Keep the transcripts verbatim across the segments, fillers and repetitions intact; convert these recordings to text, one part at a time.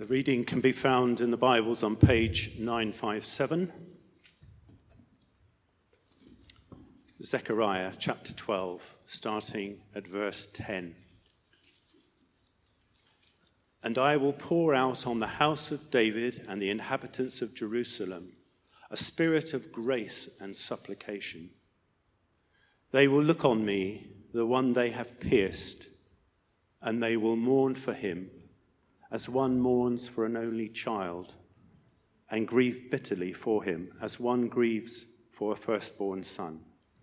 The reading can be found in the Bibles on page nine fifty-seven. Zechariah chapter twelve, starting at verse ten. And I will pour out on the house of David and the inhabitants of Jerusalem a spirit of grace and supplication. They will look on me, the one they have pierced, and they will mourn for him as one mourns for an only child, and grieve bitterly for him as one grieves for a firstborn son.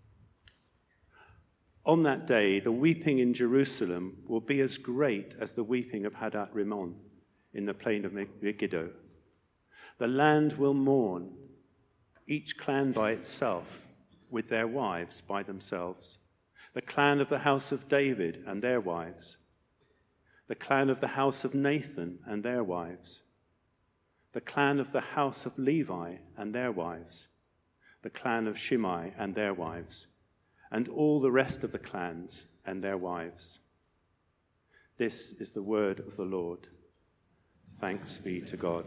On that day, the weeping in Jerusalem will be as great as the weeping of Hadad Rimmon in the plain of Megiddo. The land will mourn, each clan by itself, with their wives by themselves. The clan of the house of David and their wives. The clan of the house of Nathan and their wives. The clan of the house of Levi and their wives. The clan of Shimei and their wives. And all the rest of the clans and their wives. This is the word of the Lord. Thanks be to God.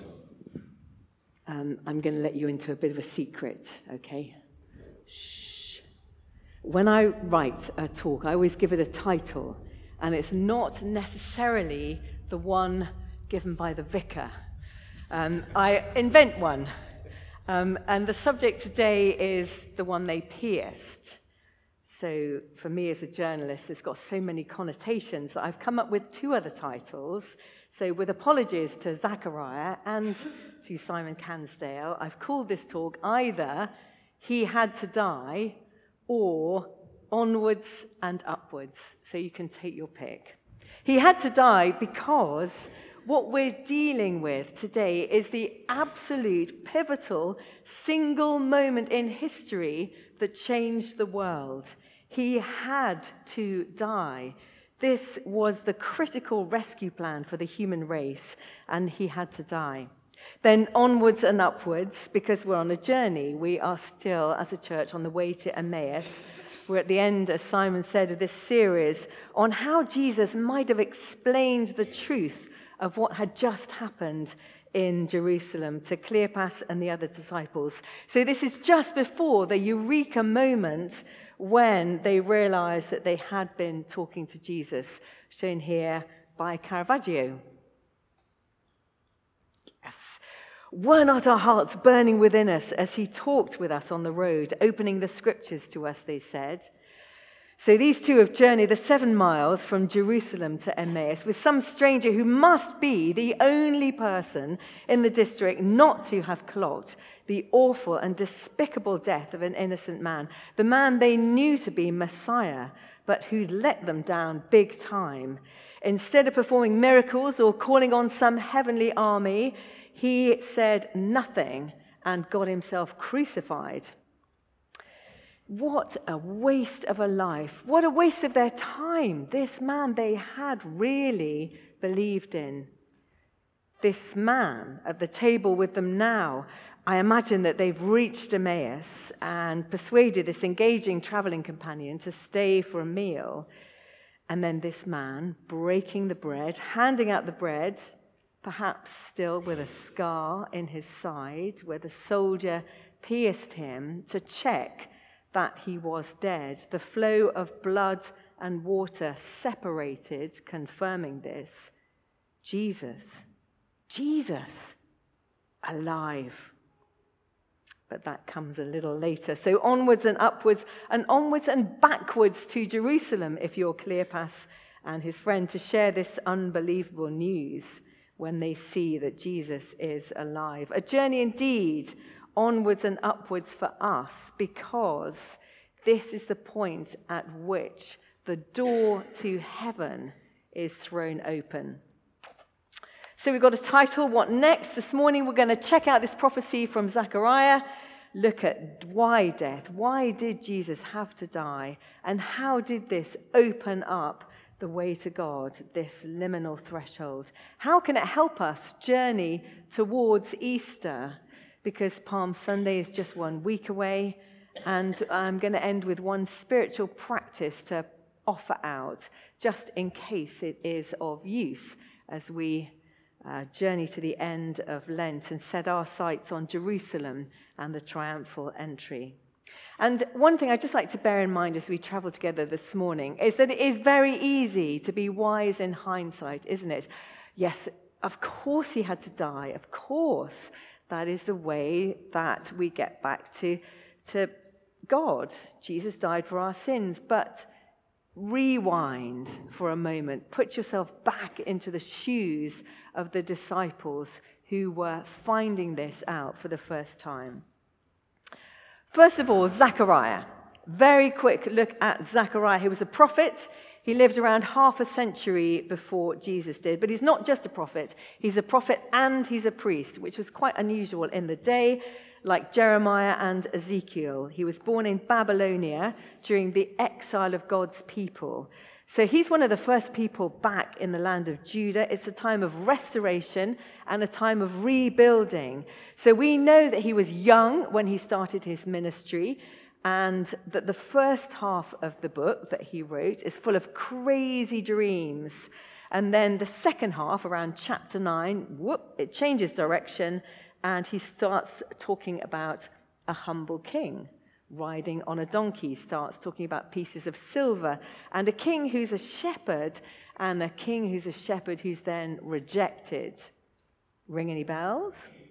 Um, I'm going to let you into a bit of a secret, okay? Shh. When I write a talk, I always give it a title, and it's not necessarily the one given by the vicar. Um, I invent one, um, and the subject today is the one they pierced. So for me as a journalist, it's got so many connotations that I've come up with two other titles. So with apologies to Zechariah and to Simon Cansdale, I've called this talk either He Had to Die or Onwards and Upwards. So you can take your pick. He had to die because what we're dealing with today is the absolute pivotal single moment in history that changed the world. He had to die. This was the critical rescue plan for the human race, and he had to die. Then onwards and upwards, because we're on a journey. We are still, as a church, on the way to Emmaus. We're at the end, as Simon said, of this series on how Jesus might have explained the truth of what had just happened in Jerusalem to Cleopas and the other disciples. So this is just before the eureka moment when they realized that they had been talking to Jesus, shown here by Caravaggio. Yes. Were not our hearts burning within us as he talked with us on the road, opening the scriptures to us, they said. So these two have journeyed the seven miles from Jerusalem to Emmaus with some stranger who must be the only person in the district not to have clocked the awful and despicable death of an innocent man, the man they knew to be Messiah, but who'd let them down big time. Instead of performing miracles or calling on some heavenly army, he said nothing and got himself crucified. What a waste of a life. What a waste of their time. This man they had really believed in. This man at the table with them now. I imagine that they've reached Emmaus and persuaded this engaging traveling companion to stay for a meal. And then this man breaking the bread, handing out the bread, perhaps still with a scar in his side where the soldier pierced him to check that he was dead. The flow of blood and water separated, confirming this. Jesus, Jesus, alive. But that comes a little later. So onwards and upwards, and onwards and backwards to Jerusalem, if you're Cleopas and his friend, to share this unbelievable news when they see that Jesus is alive. A journey indeed, onwards and upwards for us, because this is the point at which the door to heaven is thrown open. So we've got a title, What Next? This morning we're going to check out this prophecy from Zechariah, look at why death, why did Jesus have to die, and how did this open up the way to God, this liminal threshold? How can it help us journey towards Easter? Because Palm Sunday is just one week away, and I'm going to end with one spiritual practice to offer out, just in case it is of use as we uh, journey to the end of Lent and set our sights on Jerusalem and the triumphal entry. And one thing I'd just like to bear in mind as we travel together this morning is that it is very easy to be wise in hindsight, isn't it? Yes, of course he had to die. Of course, that is the way that we get back to, to God. Jesus died for our sins. But rewind for a moment. Put yourself back into the shoes of the disciples who were finding this out for the first time. First of all, Zechariah. Very quick look at Zechariah. He was a prophet. He lived around half a century before Jesus did. But he's not just a prophet. He's a prophet and he's a priest, which was quite unusual in the day, like Jeremiah and Ezekiel. He was born in Babylonia during the exile of God's people. So he's one of the first people back in the land of Judah. It's a time of restoration and a time of rebuilding. So we know that he was young when he started his ministry, and that the first half of the book that he wrote is full of crazy dreams. And then the second half, around chapter nine, whoop, it changes direction, and he starts talking about a humble king riding on a donkey, starts talking about pieces of silver, and a king who's a shepherd, and a king who's a shepherd who's then rejected. Ring any bells?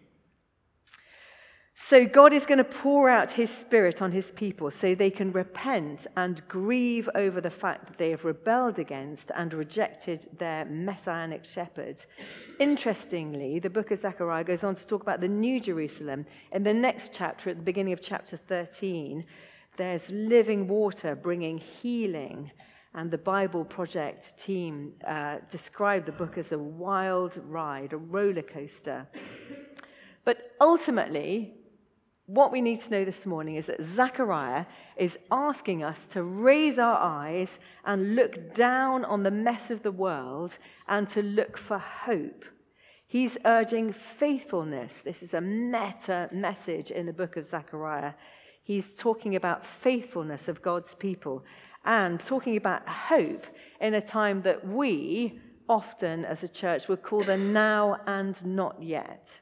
So God is going to pour out his Spirit on his people so they can repent and grieve over the fact that they have rebelled against and rejected their messianic shepherd. Interestingly, the book of Zechariah goes on to talk about the New Jerusalem. In the next chapter, at the beginning of chapter thirteen, there's living water bringing healing. And the Bible Project team uh, described the book as a wild ride, a roller coaster. But ultimately, what we need to know this morning is that Zechariah is asking us to raise our eyes and look down on the mess of the world and to look for hope. He's urging faithfulness. This is a meta message in the book of Zechariah. He's talking about faithfulness of God's people and talking about hope in a time that we often as a church would call the now and not yet.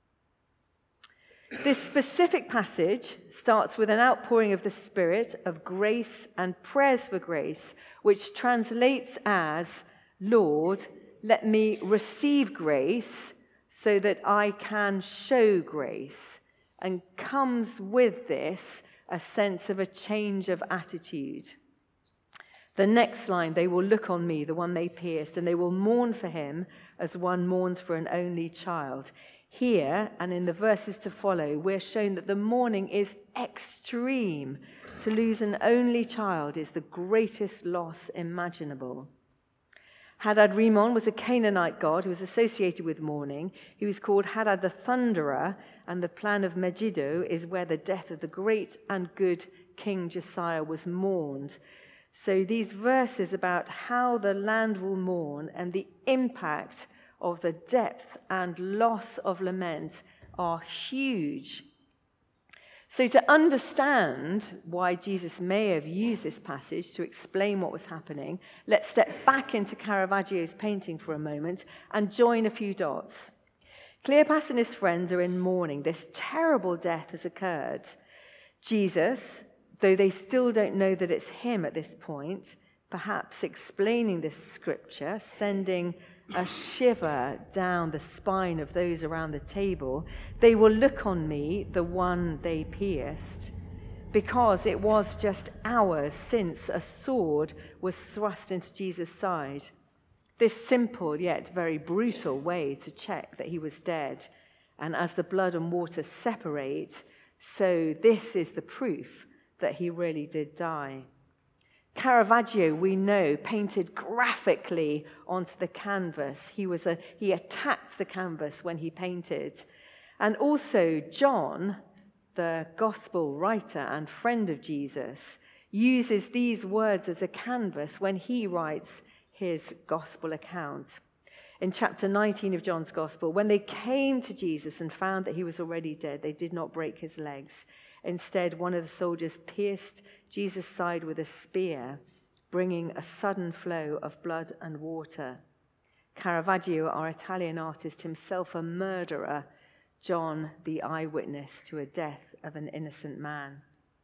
This specific passage starts with an outpouring of the Spirit, of grace and prayers for grace, which translates as, Lord, let me receive grace so that I can show grace, and comes with this a sense of a change of attitude. The next line, they will look on me, the one they pierced, and they will mourn for him as one mourns for an only child. Here, and in the verses to follow, we're shown that the mourning is extreme. To lose an only child is the greatest loss imaginable. Hadad-Rimon was a Canaanite god who was associated with mourning. He was called Hadad the Thunderer, and the plan of Megiddo is where the death of the great and good King Josiah was mourned. So these verses about how the land will mourn and the impact of the depth and loss of lament are huge. So to understand why Jesus may have used this passage to explain what was happening, let's step back into Caravaggio's painting for a moment and join a few dots. Cleopas and his friends are in mourning. This terrible death has occurred. Jesus, though they still don't know that it's him at this point, perhaps explaining this scripture, sending a shiver down the spine of those around the table. They will look on me, the one they pierced, because it was just hours since a sword was thrust into Jesus' side. This simple yet very brutal way to check that he was dead. And as the blood and water separate, so this is the proof that he really did die. Caravaggio, we know, painted graphically onto the canvas. He was a he attacked the canvas when he painted. And also John, the gospel writer and friend of Jesus, uses these words as a canvas when he writes his gospel account. In chapter nineteen of John's gospel, when they came to Jesus and found that he was already dead, they did not break his legs. Instead, one of the soldiers pierced Jesus' side with a spear, bringing a sudden flow of blood and water. Caravaggio, our Italian artist, himself a murderer, John the eyewitness to a death of an innocent man.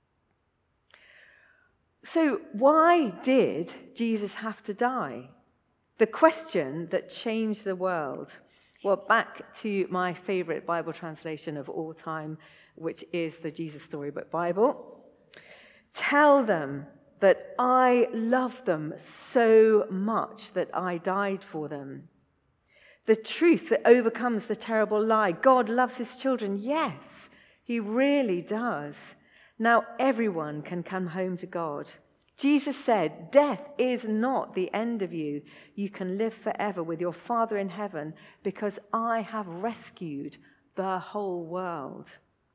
So why did Jesus have to die? The question that changed the world. Well, back to my favorite Bible translation of all time, which is the Jesus Storybook Bible. Tell them that I love them so much that I died for them. The truth that overcomes the terrible lie. God loves his children. Yes, he really does. Now everyone can come home to God. Jesus said, death is not the end of you. You can live forever with your Father in heaven because I have rescued the whole world.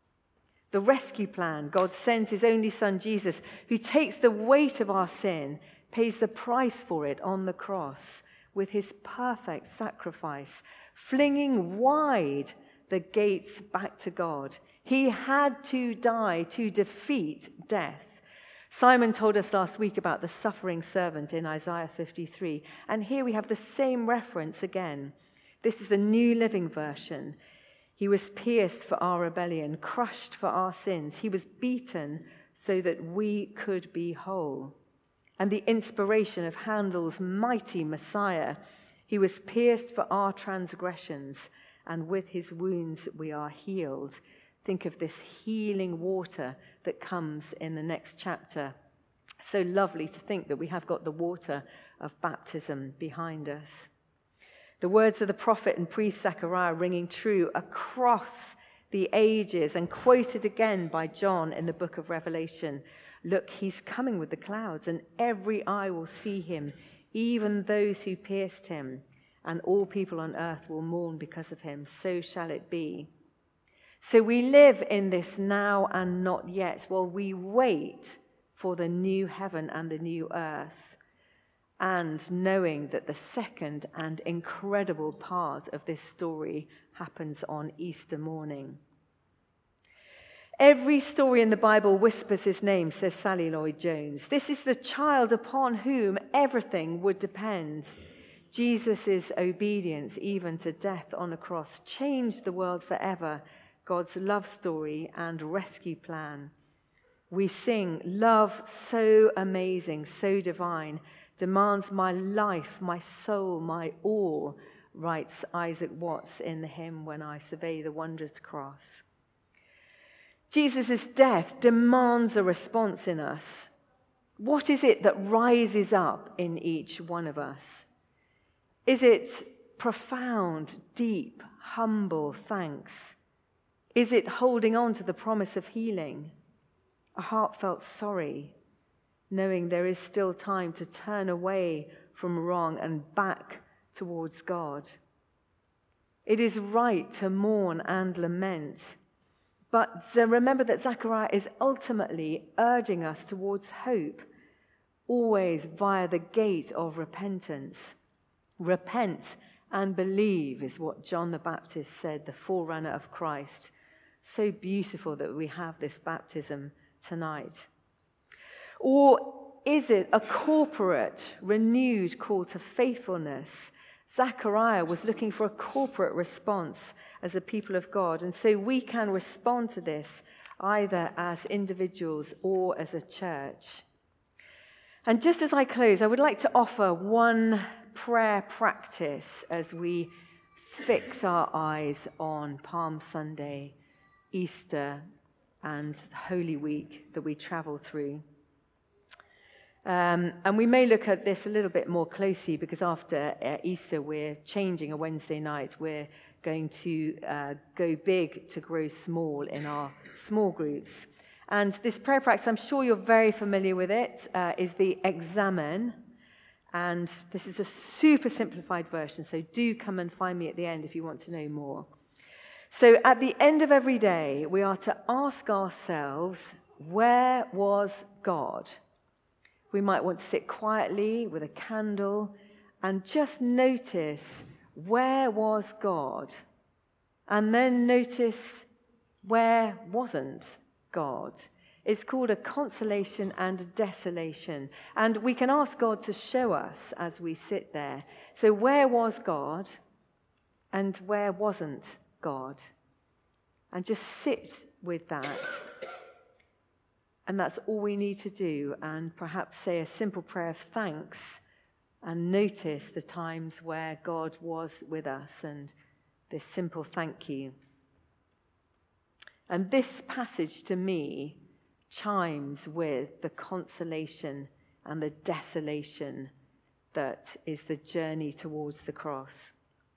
The rescue plan, God sends his only son, Jesus, who takes the weight of our sin, pays the price for it on the cross with his perfect sacrifice, flinging wide the gates back to God. He had to die to defeat death. Simon told us last week about the suffering servant in Isaiah fifty-three, and here we have the same reference again. This is the New Living Version. He was pierced for our rebellion, crushed for our sins. He was beaten so that we could be whole. And the inspiration of Handel's mighty Messiah, he was pierced for our transgressions, and with his wounds we are healed. Think of this healing water that comes in the next chapter. So lovely to think that we have got the water of baptism behind us. The words of the prophet and priest Zechariah ringing true across the ages and quoted again by John in the book of Revelation. Look, he's coming with the clouds, and every eye will see him, even those who pierced him, and all people on earth will mourn because of him. So shall it be. So we live in this now and not yet, while we wait for the new heaven and the new earth, and knowing that the second and incredible part of this story happens on Easter morning. Every story in the Bible whispers his name, says Sally Lloyd-Jones. This is the child upon whom everything would depend. Jesus' obedience, even to death on a cross, changed the world forever. God's love story and rescue plan. We sing, love so amazing, so divine, demands my life, my soul, my all, writes Isaac Watts in the hymn When I Survey the Wondrous Cross. Jesus' death demands a response in us. What is it that rises up in each one of us? Is it profound, deep, humble thanks? Is it holding on to the promise of healing? A heartfelt sorry, knowing there is still time to turn away from wrong and back towards God. It is right to mourn and lament, but remember that Zechariah is ultimately urging us towards hope, always via the gate of repentance. Repent and believe is what John the Baptist said, the forerunner of Christ. So beautiful that we have this baptism tonight. Or is it a corporate, renewed call to faithfulness? Zechariah was looking for a corporate response as a people of God, and so we can respond to this either as individuals or as a church. And just as I close, I would like to offer one prayer practice as we fix our eyes on Palm Sunday, Easter, and Holy Week that we travel through. Um, and we may look at this a little bit more closely because after uh, Easter we're changing a Wednesday night. We're going to uh, go big to grow small in our small groups. And this prayer practice, I'm sure you're very familiar with it, uh, is the Examen. And this is a super simplified version, so do come and find me at the end if you want to know more. So at the end of every day, we are to ask ourselves, where was God? We might want to sit quietly with a candle and just notice, where was God? And then notice, where wasn't God? It's called a consolation and a desolation. And we can ask God to show us as we sit there. So where was God and where wasn't God? And just sit with that. And that's all we need to do. And perhaps say a simple prayer of thanks and notice the times where God was with us and this simple thank you. And this passage to me chimes with the consolation and the desolation that is the journey towards the cross.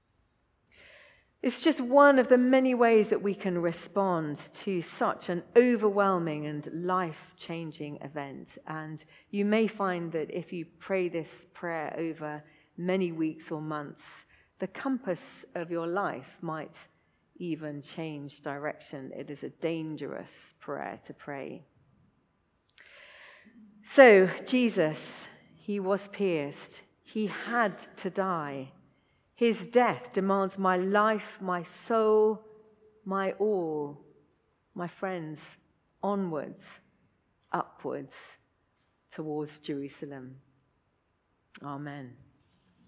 It's just one of the many ways that we can respond to such an overwhelming and life-changing event. And you may find that if you pray this prayer over many weeks or months, the compass of your life might even change direction. It is a dangerous prayer to pray. So, Jesus, he was pierced. He had to die. His death demands my life, my soul, my all. My friends, onwards, upwards, towards Jerusalem. Amen.